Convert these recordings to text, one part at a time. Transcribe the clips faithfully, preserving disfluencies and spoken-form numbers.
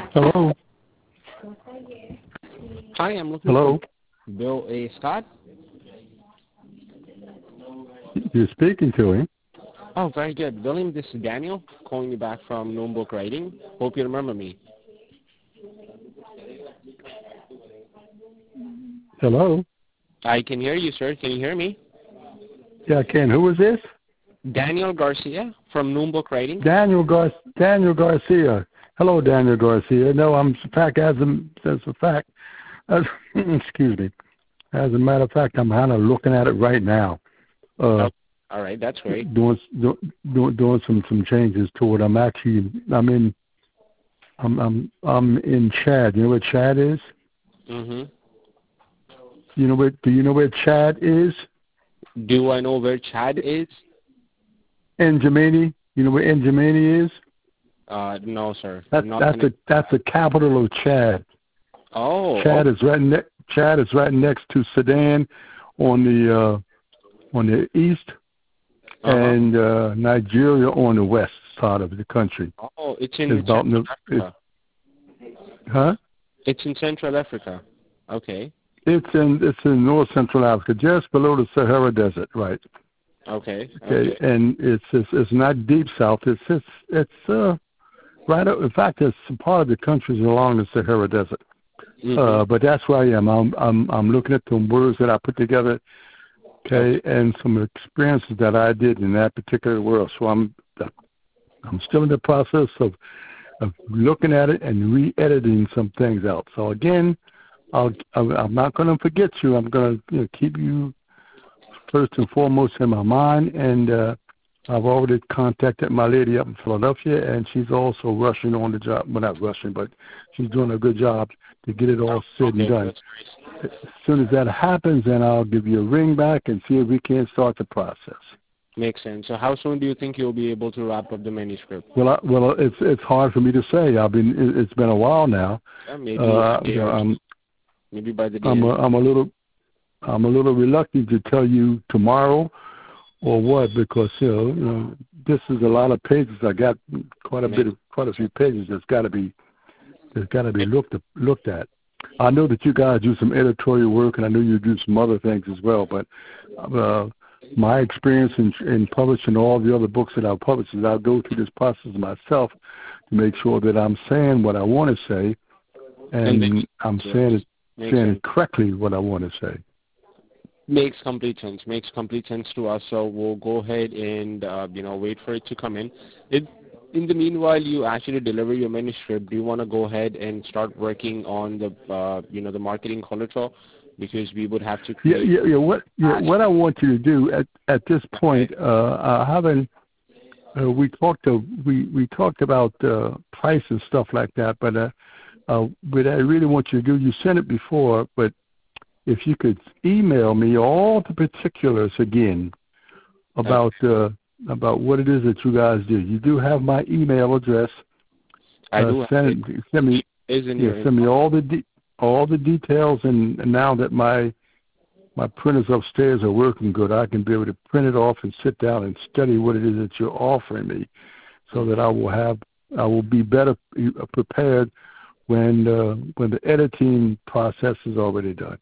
Hello. Hi, I'm looking for Hello. Bill A. Scott. You're speaking to him. Oh, very good. William, this is Daniel calling you back from Notebook Writing. Hope you remember me. Hello. I can hear you, sir. Can you hear me? Yeah, I can. Who is this? Daniel Garcia from Notebook Writing. Daniel Gar. Daniel Garcia. Hello, Daniel Garcia. No, I'm in fact as a as a fact. As, excuse me. As a matter of fact, I'm kind of looking at it right now. Uh, Oh, all right, that's great. Doing doing doing some some changes to it. I'm actually I'm in I'm I'm I'm in Chad. You know where Chad is? Mm-hmm. You know where? Do you know where Chad is? Do I know where Chad is? N'Djamena. You know where N'Djamena is? Uh, no, sir. That's Not that's the that's the capital of Chad. Oh, Chad oh. is right ne- Chad is right next to Sudan on the uh, on the east, Uh-huh. and uh, Nigeria on the west side of the country. Oh, it's in It's about Central it's, Africa. huh? It's in Central Africa. Okay. It's in it's in north central Africa, just below the Sahara Desert, right? Okay. Okay, Okay. and it's it's, it's not deep south. It's it's it's uh, right. Up, in fact, it's part of the countries along the Sahara Desert. Mm-hmm. Uh, but that's where I am. I'm I'm I'm looking at the words that I put together, okay, okay, and some experiences that I did in that particular world. So I'm I'm still in the process of of looking at it and re-editing some things out. So again, I'll I'm not going to forget you. I'm going to you know, keep you first and foremost in my mind, and uh, I've already contacted my lady up in Philadelphia, and she's also rushing on the job. Well, not rushing, but she's doing a good job to get it all said Okay, and done. nice. As soon as that happens, then I'll give you a ring back and see if we can start the process. Makes sense. So how soon do you think you'll be able to wrap up the manuscript? Well, I, well, it's it's hard for me to say. I've been it, it's been a while now. Yeah, maybe Uh, a day you know, or I'm maybe by the day. I'm a, I'm a little I'm a little reluctant to tell you tomorrow or what, because you know, you know this is a lot of pages. I got quite a bit of quite a few pages that's got to be that's got to be looked looked at. I know that you guys do some editorial work, and I know you do some other things as well. But uh, my experience in, in publishing all the other books that I've published is I go through this process myself to make sure that I'm saying what I want to say, and, and I'm saying it Makes saying sense. it correctly what I want to say. Makes complete sense. Makes complete sense to us. So we'll go ahead and uh, you know wait for it to come in. It, in the meanwhile, you actually deliver your manuscript. Do you want to go ahead and start working on the uh, you know the marketing collateral? Because we would have to create. Yeah, yeah, yeah. What yeah, what I want you to do at at this point, uh, I haven't. Uh, we talked to we we talked about uh, price and stuff like that, but uh, uh, what I really want you to do, you sent it before, but if you could email me all the particulars again about uh, about what it is that you guys do. You do have my email address. I uh, do. Send, have send me is in yeah, your send me all the de- all the details, and, and now that my my printers upstairs are working good, I can be able to print it off and sit down and study what it is that you're offering me, so that I will have I will be better prepared when uh, when the editing process is already done.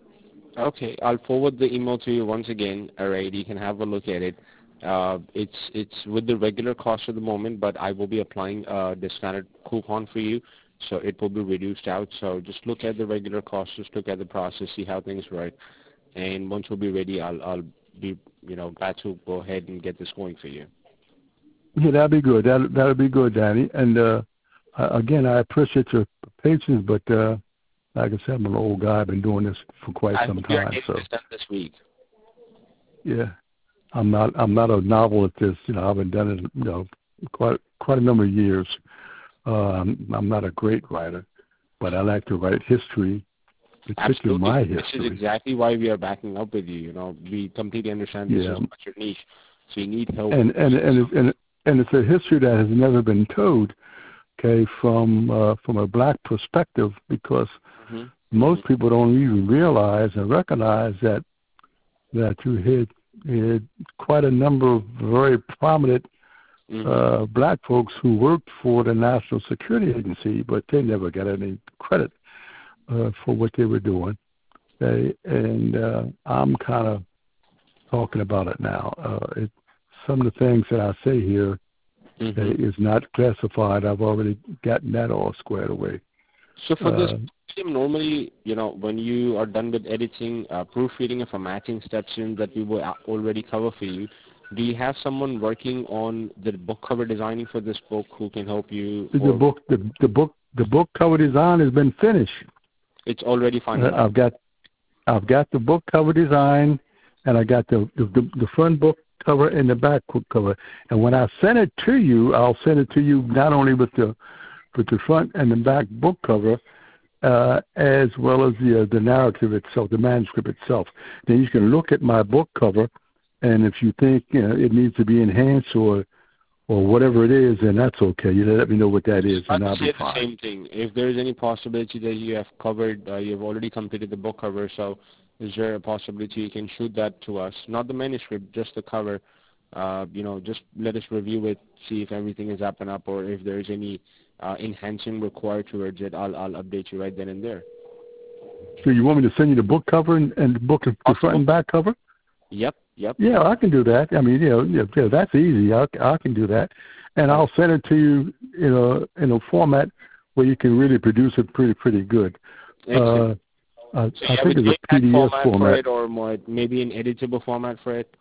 Okay, I'll forward the email to you once again. All right, you can have a look at it. Uh, it's it's with the regular cost at the moment, but I will be applying a discounted coupon for you, so it will be reduced out. So just look at the regular cost, just look at the process, see how things work, and once we'll be ready, I'll I'll be you know glad to go ahead and get this going for you. Yeah, that'd be good. That that'd be good, Danny. And uh, again, I appreciate your patience, but uh, like I said, I'm an old guy. I've been doing this for quite I some hope you're time. getting So this done this week. yeah, I'm not I'm not a novelist. This you know I've been done it you know quite quite a number of years. Uh, I'm, I'm not a great writer, but I like to write history, particularly Absolutely. my This history. is exactly why we are backing up with you. You know, we completely understand this Yeah. is not your niche, so you need help. And and and it's, and and it's a history that has never been told. Okay, from uh, from a black perspective, because mm-hmm. most Mm-hmm. people don't even realize and recognize that that you had, you had quite a number of very prominent mm-hmm. uh, black folks who worked for the National Security Agency, but they never got any credit uh, for what they were doing. Okay? And uh, I'm kind of talking about it now. Uh, it, some of the things that I say here mm-hmm. uh, is not classified. I've already gotten that all squared away. So for this, uh, normally, you know, when you are done with editing, uh, proofreading, and formatting steps in that we will already cover for you, do you have someone working on the book cover designing for this book who can help you? The book, the, the book, the book cover design has been finished. It's already finalized. Uh, I've got, I've got the book cover design, and I got the the, the front book cover and the back book cover. And when I send it to you, I'll send it to you not only with the with the front and the back book cover, uh, as well as the uh, the narrative itself, the manuscript itself. Then you can look at my book cover, and if you think you know, it needs to be enhanced or or whatever it is, then that's okay. You let me know what that is, and I'll be fine. The same thing. If there's any possibility that you have covered, uh, you've already completed the book cover, so is there a possibility you can shoot that to us? Not the manuscript, just the cover. Uh, you know, just let us review it, see if everything is up and up, or if there's any uh, enhancing required towards it. I'll I'll update you right then and there. So you want me to send you the book cover and, and the book, the front and back cover? Yep, yep. Yeah, I can do that. I mean, you know, yeah, that's easy. I, I can do that, and I'll send it to you, you know, in a format where you can really produce it pretty, pretty good. Uh, I, so I think it's a P D F format, format. For it or more, maybe an editable format for it.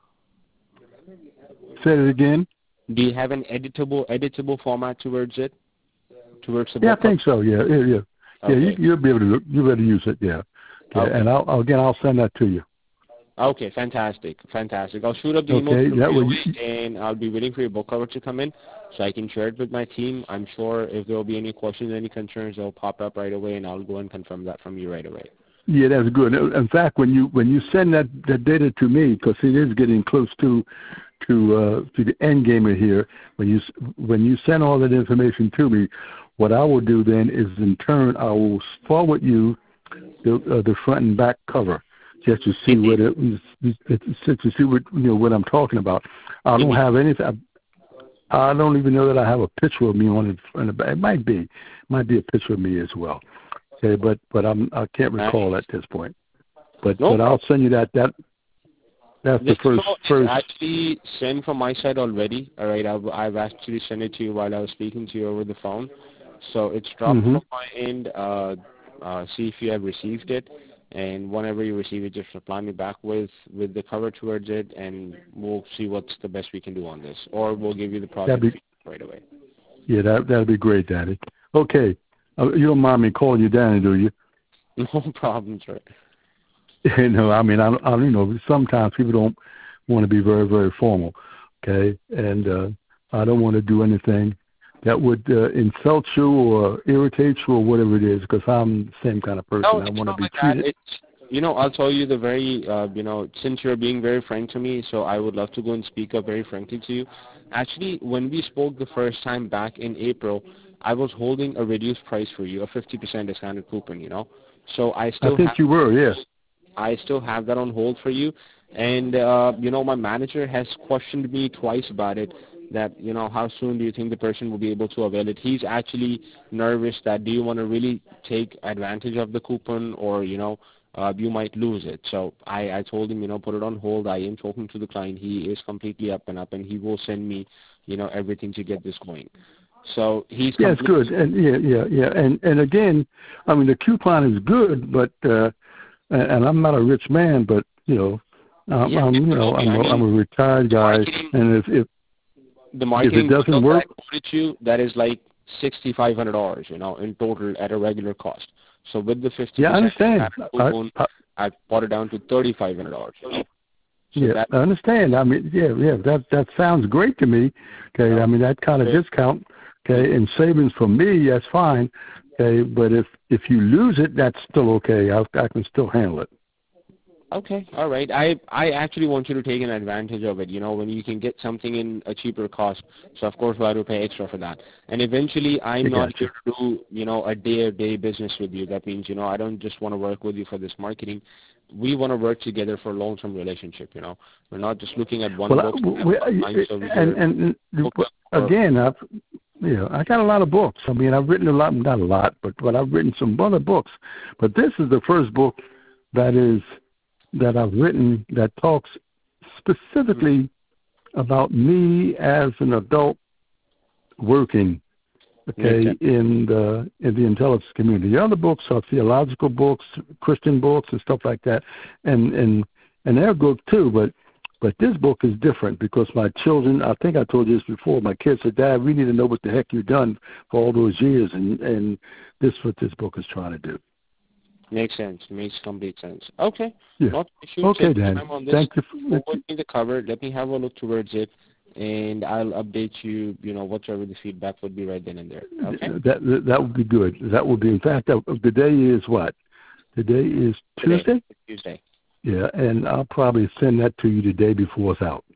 Say it again. Do you have an editable editable format towards it? Towards the yeah, book I think so. Yeah, yeah, yeah. Okay. Yeah, you, you'll be able to you'll be able to use it. Yeah. Okay. Okay. And I'll again I'll send that to you. Okay, fantastic, fantastic. I'll shoot up the okay, email that to you, you, and I'll be waiting for your book cover to come in so I can share it with my team. I'm sure if there will be any questions, any concerns, they'll pop up right away, and I'll go and confirm that from you right away. Yeah, that's good. In fact, when you when you send that, that data to me, because it is getting close to to uh, to the end game here, when you when you send all that information to me, what I will do then is in turn I will forward you the uh, the front and back cover. Just to see what it, to see what you know what I'm talking about. I don't have anything. I, I don't even know that I have a picture of me on it. In the back. It might be, might be a picture of me as well. Okay, but but I'm I can't recall at this point. But no, but I'll send you that that. That's the first first. Actually sent from my side already. All right, I've I've actually sent it to you while I was speaking to you over the phone. So it's dropped mm-hmm. from my end. Uh, uh, see if you have received it. And whenever you receive it, just reply me back with, with the cover towards it, and we'll see what's the best we can do on this. Or we'll give you the project be, right away. Yeah, that that'd be great, Daddy. Okay. Uh, you don't mind me calling you Danny, do you? No problem, sir. You know, I mean, I, I you know, sometimes people don't want to be very, very formal, okay? And uh, I don't want to do anything that would uh, insult you or irritate you or whatever it is, because I'm the same kind of person. No, I want to be like treated. It's, you know, I'll tell you the very, uh, you know, since you're being very frank to me, so I would love to go and speak up very frankly to you. Actually, when we spoke the first time back in April, I was holding a reduced price for you, a fifty percent discounted coupon, you know. So I still I think have, you were, yes. I still have that on hold for you. And, uh, you know, my manager has questioned me twice about it. That, you know, how soon do you think the person will be able to avail it? He's actually nervous that do you want to really take advantage of the coupon or, you know, uh, you might lose it. So I, I told him, you know, put it on hold. I am talking to the client. He is completely up and up, and he will send me, you know, everything to get this going. So he's yeah, it's good. And yeah, yeah, yeah. And and again, I mean, the coupon is good, but uh, and I'm not a rich man, but you know, I'm, yeah, I'm you know, I'm, I mean, a, I'm a retired guy, and if if the marketing if it doesn't work, I quoted you, that is like sixty-five hundred dollars, you know, in total at a regular cost. So with the fifty yeah, I understand. coupon, I, I, I bought it down to thirty-five hundred dollars. You know? So yeah, that, I understand. I mean, yeah, yeah, that that sounds great to me. Okay, I mean that kind of discount. Okay, and savings for me, that's fine. Okay, but if if you lose it, that's still okay. I I can still handle it. Okay, all right. I I actually want you to take an advantage of it. You know, when you can get something in a cheaper cost, so of course why to pay extra for that? And eventually, I'm not Gotcha. here to do you know a day-to-day business with you. That means you know I don't just want to work with you for this marketing. We want to work together for a long-term relationship. You know, we're not just looking at one Well, book. I, we, Clients over and, here. and, and Book for, again, I've, you know, I got a lot of books. I mean, I've written a lot, not a lot, but, but I've written some other books. But this is the first book that is, that I've written that talks specifically about me as an adult working, okay, okay. in the in the intelligence community. The other books are theological books, Christian books, and stuff like that, and and and they're good too. But but this book is different because my children, I think I told you this before. My kids said, "Dad, we need to know what the heck you've done for all those years," and and this is what this book is trying to do. Makes sense. Makes complete sense. Okay. Yeah. Not an issue. Okay, Take Dan. time on this. Thank you. Forward me the cover. Let me have a look towards it, and I'll update you. You know, whatever the feedback would be right then and there. Okay. That that, that would be good. That would be. In fact, that, the day is what? The day is Tuesday. Today. Tuesday. Yeah, and I'll probably send that to you the day before it's out.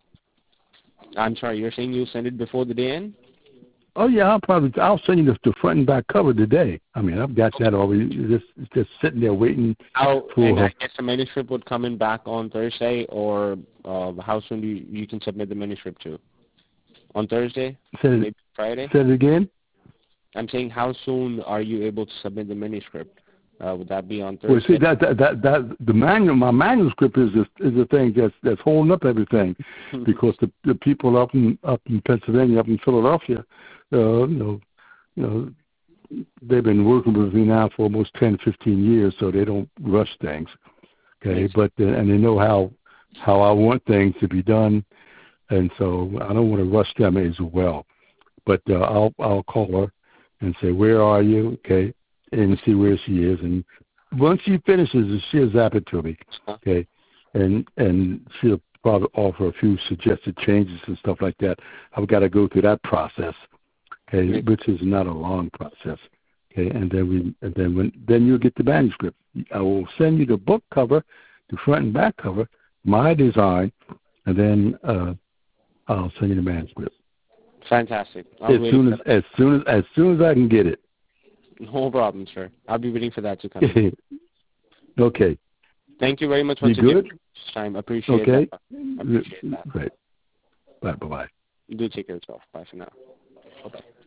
I'm sorry. You're saying you'll send it before the day end? Oh yeah, I'll probably I'll send you the, the front and back cover today. I mean, I've got that already. Just just sitting there waiting. How, for and I guess the manuscript would come in back on Thursday, or uh, how soon do you, you can submit the manuscript to? On Thursday? Say Maybe Friday? Say it again. I'm saying how soon are you able to submit the manuscript? Uh, would that be on Thursday? Well, see that that that, that the manual, my manuscript is the, is the thing that's that's holding up everything, because the the people up in up in Pennsylvania, up in Philadelphia, uh, you know, you know, they've been working with me now for almost ten, fifteen years, so they don't rush things. Okay, Yes. but uh, and they know how how I want things to be done, and so I don't want to rush them as well. But uh, I'll I'll call her and say, where are you? Okay, and see where she is. And once she finishes, she'll zap it to me. Okay, and and she'll probably offer a few suggested changes and stuff like that. I've got to go through that process. Okay, which is not a long process. Okay, and then we and then when then you'll get the manuscript. I will send you the book cover, the front and back cover, my design, and then uh, I'll send you the manuscript. Fantastic. I'll As soon as as soon as as soon as I can get it. No problem, sir. I'll be waiting for that to come in. Okay. Thank you very much once you again good? for this time. Appreciate okay. that. Appreciate that. Great. Bye bye. Do take care of yourself. Bye for now. Bye bye.